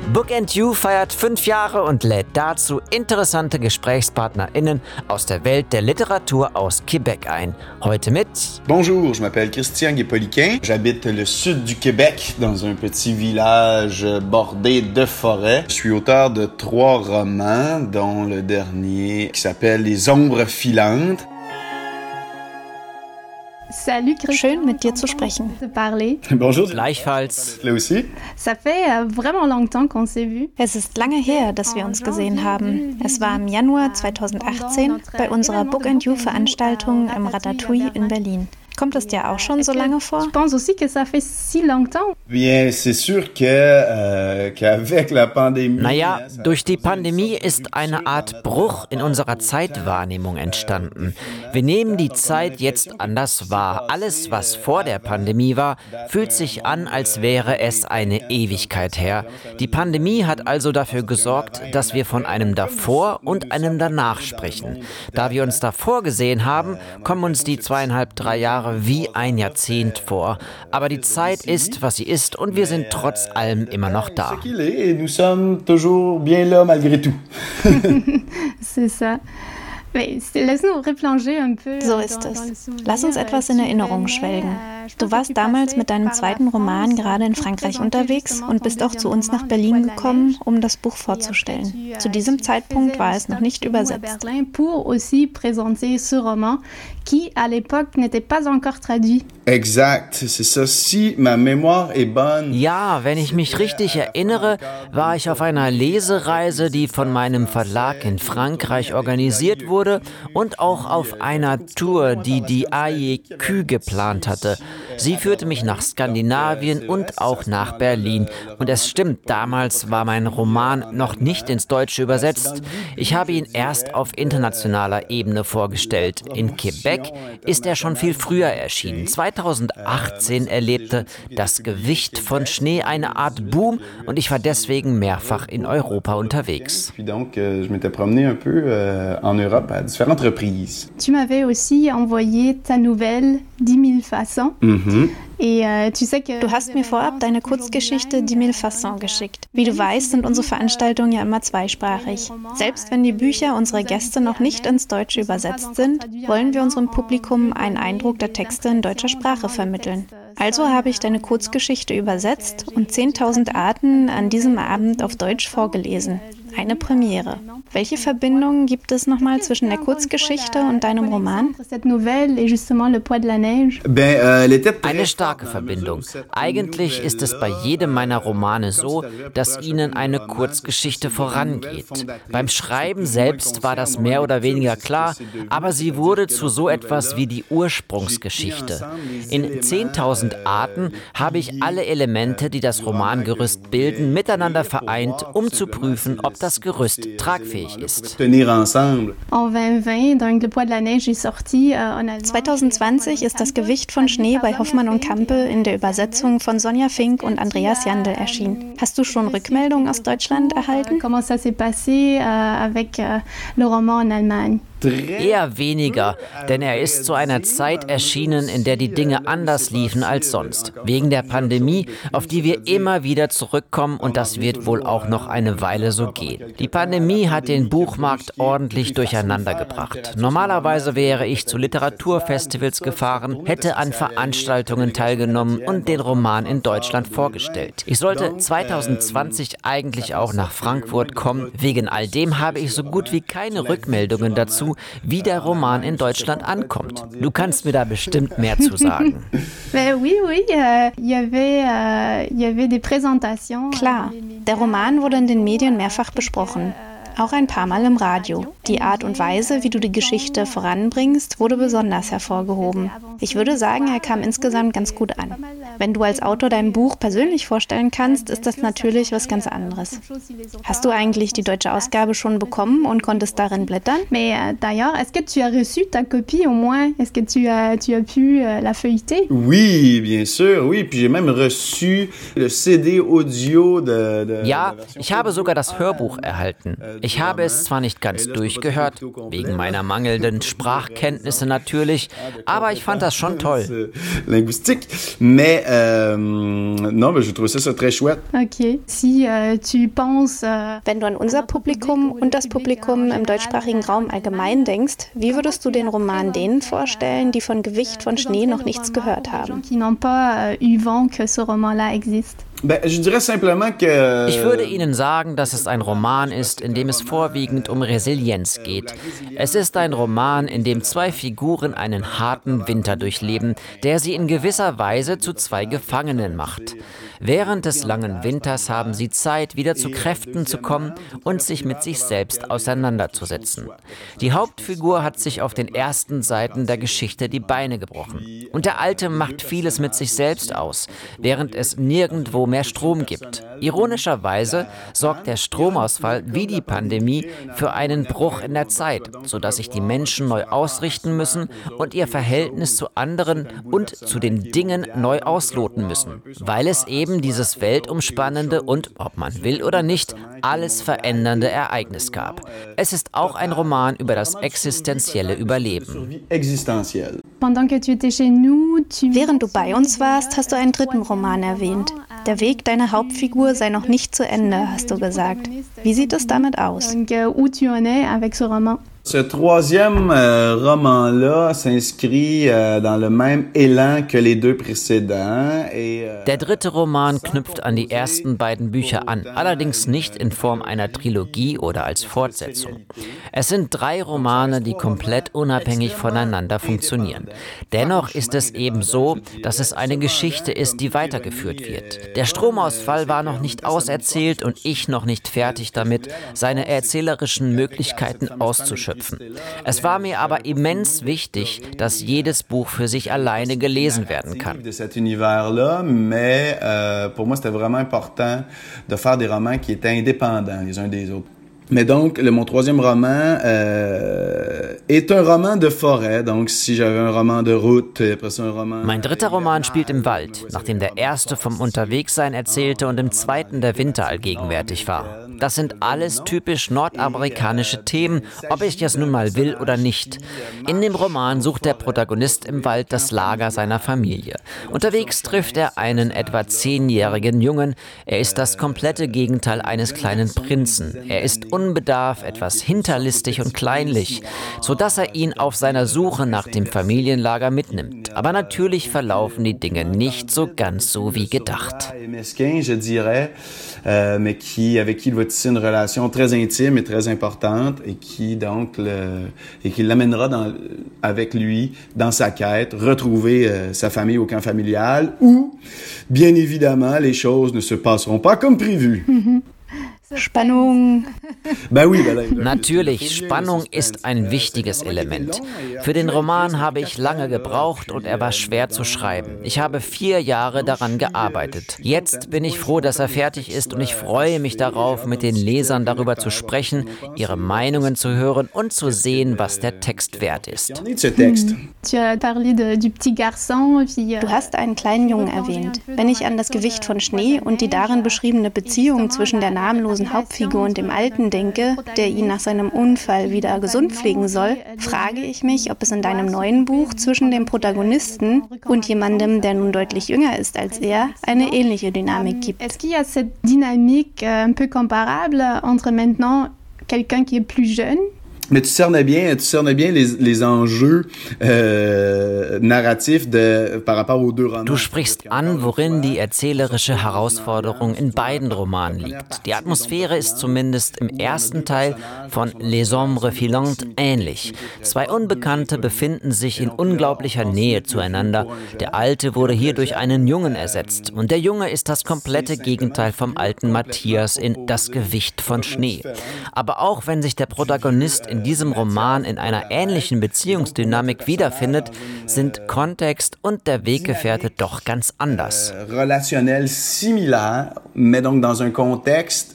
Book & You feiert 5 Jahre und lädt dazu interessante GesprächspartnerInnen aus der Welt der Literatur aus Québec ein. Heute mit... Bonjour, je m'appelle Christian Guépoliquin. J'habite le sud du Québec, dans un petit village bordé de forêts. Je suis auteur de 3 romans, dont le dernier qui s'appelle Les Ombres filantes. Schön, mit dir zu sprechen. Bonjour. Gleichfalls. Là aussi. Es ist lange her, dass wir uns gesehen haben. Es war im Januar 2018 bei unserer Book & You-Veranstaltung im Ratatouille in Berlin. Kommt es dir auch schon so lange vor? Bien, c'est sûr qu'avec la pandémie... Naja, durch die Pandemie ist eine Art Bruch in unserer Zeitwahrnehmung entstanden. Wir nehmen die Zeit jetzt anders wahr. Alles, was vor der Pandemie war, fühlt sich an, als wäre es eine Ewigkeit her. Die Pandemie hat also dafür gesorgt, dass wir von einem Davor und einem Danach sprechen. Da wir uns davor gesehen haben, kommen uns die 2,5-3 Jahre wie ein Jahrzehnt vor. Aber die Zeit ist, was sie ist, und wir sind trotz allem immer noch da. Nous sommes toujours bien là malgré tout. C'est ça. So ist es. Lass uns etwas in Erinnerung schwelgen. Du warst damals mit deinem zweiten Roman gerade in Frankreich unterwegs und bist auch zu uns nach Berlin gekommen, um das Buch vorzustellen. Zu diesem Zeitpunkt war es noch nicht übersetzt. Exact, c'est ça. Si ma mémoire est bonne. Ja, wenn ich mich richtig erinnere, war ich auf einer Lesereise, die von meinem Verlag in Frankreich organisiert wurde, und auch auf einer Tour, die AEQ geplant hatte. Sie führte mich nach Skandinavien und auch nach Berlin. Und es stimmt, damals war mein Roman noch nicht ins Deutsche übersetzt. Ich habe ihn erst auf internationaler Ebene vorgestellt. In Quebec ist er schon viel früher erschienen. 2018 erlebte Das Gewicht von Schnee eine Art Boom und ich war deswegen mehrfach in Europa unterwegs. Donc, je m'étais promené un peu en Europe à différentes reprises. Tu m'avais aussi envoyé ta nouvelle 10 000 façons. Du hast mir vorab deine Kurzgeschichte 10 000 façons geschickt. Wie du weißt, sind unsere Veranstaltungen ja immer zweisprachig. Selbst wenn die Bücher unserer Gäste noch nicht ins Deutsche übersetzt sind, wollen wir unserem Publikum einen Eindruck der Texte in deutscher Sprache vermitteln. Also habe ich deine Kurzgeschichte übersetzt und 10.000 Arten an diesem Abend auf Deutsch vorgelesen. Eine Premiere. Welche Verbindungen gibt es nochmal zwischen der Kurzgeschichte und deinem Roman? Eine starke Verbindung. Eigentlich ist es bei jedem meiner Romane so, dass ihnen eine Kurzgeschichte vorangeht. Beim Schreiben selbst war das mehr oder weniger klar, aber sie wurde zu so etwas wie die Ursprungsgeschichte. In 10.000 Arten habe ich alle Elemente, die das Romangerüst bilden, miteinander vereint, um zu prüfen, ob das Gerüst tragfähig ist. 2020 ist Das Gewicht von Schnee bei Hoffmann und Campe in der Übersetzung von Sonja Fink und Andreas Jandl erschienen. Hast du schon Rückmeldungen aus Deutschland erhalten? Comment ça s'est passé avec le roman en Allemagne? Eher weniger, denn er ist zu einer Zeit erschienen, in der die Dinge anders liefen als sonst. Wegen der Pandemie, auf die wir immer wieder zurückkommen, und das wird wohl auch noch eine Weile so gehen. Die Pandemie hat den Buchmarkt ordentlich durcheinander gebracht. Normalerweise wäre ich zu Literaturfestivals gefahren, hätte an Veranstaltungen teilgenommen und den Roman in Deutschland vorgestellt. Ich sollte 2020 eigentlich auch nach Frankfurt kommen. Wegen all dem habe ich so gut wie keine Rückmeldungen dazu, wie der Roman in Deutschland ankommt. Du kannst mir da bestimmt mehr zu sagen. Klar, der Roman wurde in den Medien mehrfach besprochen. Auch ein paar Mal im Radio. Die Art und Weise, wie du die Geschichte voranbringst, wurde besonders hervorgehoben. Ich würde sagen, er kam insgesamt ganz gut an. Wenn du als Autor dein Buch persönlich vorstellen kannst, ist das natürlich was ganz anderes. Hast du eigentlich die deutsche Ausgabe schon bekommen und konntest darin blättern? Mais d'ailleurs, est-ce que tu as reçu ta copie au moins? Est-ce que tu as pu la feuilleter? Oui, bien sûr, oui. Puis j'ai même reçu le CD audio de Ja, ich habe sogar das Hörbuch erhalten. Ich habe es zwar nicht ganz durchgehört, wegen meiner mangelnden Sprachkenntnisse natürlich, aber ich fand das schon toll. Linguistique, mais non, mais je trouve ça très chouette. Okay. Si tu penses, Wenn du an unser Publikum und das Publikum im deutschsprachigen Raum allgemein denkst, wie würdest du den Roman denen vorstellen, die von Gewicht von Schnee noch nichts gehört haben? qui n'ont pas eu vent que ce roman-là existe? Je dirais simplement que... Ich würde Ihnen sagen, dass es ein Roman ist, in dem es vorwiegend um Resilienz geht. Es ist ein Roman, in dem zwei Figuren einen harten Winter durchleben, der sie in gewisser Weise zu zwei Gefangenen macht. Während des langen Winters haben sie Zeit, wieder zu Kräften zu kommen und sich mit sich selbst auseinanderzusetzen. Die Hauptfigur hat sich auf den ersten Seiten der Geschichte die Beine gebrochen. Und der Alte macht vieles mit sich selbst aus, während es nirgendwo mehr Strom gibt. Ironischerweise sorgt der Stromausfall wie die Pandemie für einen Bruch in der Zeit, sodass sich die Menschen neu ausrichten müssen und ihr Verhältnis zu anderen und zu den Dingen neu ausloten müssen, weil es eben dieses weltumspannende und, ob man will oder nicht, alles verändernde Ereignis gab. Es ist auch ein Roman über das existenzielle Überleben. Während du bei uns warst, hast du einen dritten Roman erwähnt. Der Weg deiner Hauptfigur sei noch nicht zu Ende, hast du gesagt. Wie sieht es damit aus? Ce troisième roman-là s'inscrit dans le même élan que les deux précédents. Der dritte Roman knüpft an die ersten beiden Bücher an, allerdings nicht in Form einer Trilogie oder als Fortsetzung. Es sind 3 Romane, die komplett unabhängig voneinander funktionieren. Dennoch ist es eben so, dass es eine Geschichte ist, die weitergeführt wird. Der Stromausfall war noch nicht auserzählt und ich noch nicht fertig damit, seine erzählerischen Möglichkeiten auszuschöpfen. Es war mir aber immens wichtig, dass jedes Buch für sich alleine gelesen werden kann. Pour moi, c'était vraiment important de faire des romans qui étaient indépendants les uns des autres. Mais donc, mon troisième roman est un roman de forêt. Donc, si j'avais un roman de route, après ça un roman... Mein dritter Roman spielt im Wald, nachdem der erste vom Unterwegssein erzählte und im zweiten der Winter allgegenwärtig war. Das sind alles typisch nordamerikanische Themen, ob ich es nun mal will oder nicht. In dem Roman sucht der Protagonist im Wald das Lager seiner Familie. Unterwegs trifft er einen etwa 10-jährigen Jungen. Er ist das komplette Gegenteil eines kleinen Prinzen. Er ist unbedarft, etwas hinterlistig und kleinlich, sodass er ihn auf seiner Suche nach dem Familienlager mitnimmt. Aber natürlich verlaufen die Dinge nicht so ganz so wie gedacht. Mais avec qui il va tisser une relation très intime et très importante et qui donc qui l'amènera avec lui dans sa quête, retrouver sa famille au camp familial où, bien évidemment, les choses ne se passeront pas comme prévu. Spannung. Natürlich, Spannung ist ein wichtiges Element. Für den Roman habe ich lange gebraucht und er war schwer zu schreiben. Ich habe 4 Jahre daran gearbeitet. Jetzt bin ich froh, dass er fertig ist und ich freue mich darauf, mit den Lesern darüber zu sprechen, ihre Meinungen zu hören und zu sehen, was der Text wert ist. Du hast einen kleinen Jungen erwähnt. Wenn ich an das Gewicht von Schnee und die darin beschriebene Beziehung zwischen der namenlosen Hauptfigur und dem Alten denke, der ihn nach seinem Unfall wieder gesund pflegen soll, frage ich mich, ob es in deinem neuen Buch zwischen dem Protagonisten und jemandem, der nun deutlich jünger ist als er, eine ähnliche Dynamik gibt. Est-ce qu'il y a cette dynamique un peu comparable entre maintenant quelqu'un qui est plus jeune? Mais tu cernais bien les enjeux narratifs par rapport aux 2 Romans. Du sprichst an, worin die erzählerische Herausforderung in beiden Romanen liegt. Die Atmosphäre ist zumindest im ersten Teil von Les Ombres Filantes ähnlich. 2 Unbekannte befinden sich in unglaublicher Nähe zueinander. Der Alte wurde hier durch einen Jungen ersetzt und der Junge ist das komplette Gegenteil vom alten Matthias in Das Gewicht von Schnee. Aber auch wenn sich der Protagonist in diesem Roman in einer ähnlichen Beziehungsdynamik wiederfindet, sind Kontext und der Weggefährte doch ganz anders. Relationnel similaire, mais donc dans un contexte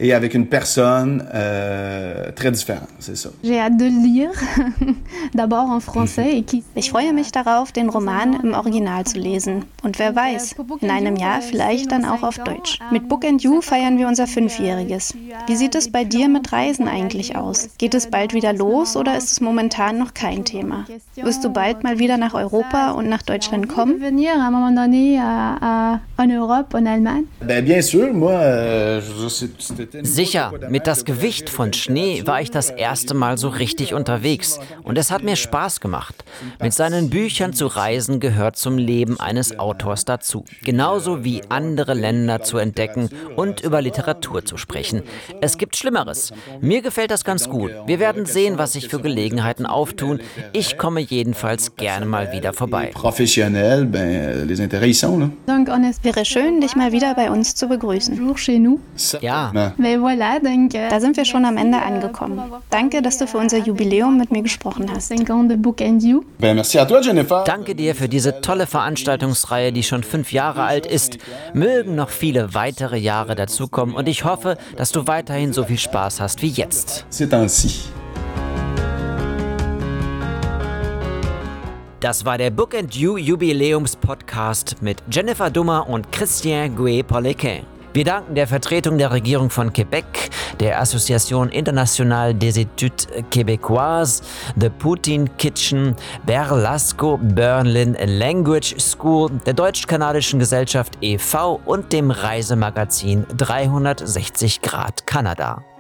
et avec une personne très différente, c'est ça. J'ai hâte de le lire, d'abord en français et qui... Ich freue mich darauf, den Roman im Original zu lesen. Und wer weiß, in einem Jahr vielleicht dann auch auf Deutsch. Mit Book & You feiern wir unser 5-Jähriges. Wie sieht es bei dir mit Reisen eigentlich aus? Geht es bald wieder los oder ist es momentan noch kein Thema? Wirst du bald mal wieder nach Europa und nach Deutschland kommen? Venir à un moment donné en Europe, en Allemagne? Bien sûr, moi, Sicher, mit Das Gewicht von Schnee war ich das erste Mal so richtig unterwegs und es hat mir Spaß gemacht. Mit seinen Büchern zu reisen gehört zum Leben eines Autors dazu. Genauso wie andere Länder zu entdecken und über Literatur zu sprechen. Es gibt Schlimmeres. Mir gefällt das ganz gut. Wir werden sehen, was sich für Gelegenheiten auftun. Ich komme jedenfalls gerne mal wieder vorbei. Professionnel, les intérêts y sont, là. Donc on espère Wäre schön, dich mal wieder bei uns zu begrüßen. toujours chez nous. Ja. Mais voilà, donc Da sind wir schon am Ende angekommen. Danke, dass du für unser Jubiläum mit mir gesprochen hast. 5 ans de Book & You. Merci à toi, Jennifer. Danke dir für diese tolle Veranstaltungsreihe, die schon 5 Jahre alt ist. Mögen noch viele weitere Jahre dazukommen und ich hoffe, dass du weiterhin so viel Spaß hast wie jetzt. Ces temps-ci. Das war der Book & You Jubiläums-Podcast mit Jennifer Dummer und Christian Gouet-Pollequin. Wir danken der Vertretung der Regierung von Quebec, der Association Internationale des Études Québécoises, The Poutine Kitchen, Berlasco Berlin Language School, der Deutsch-Kanadischen Gesellschaft e.V. und dem Reisemagazin 360 Grad Kanada.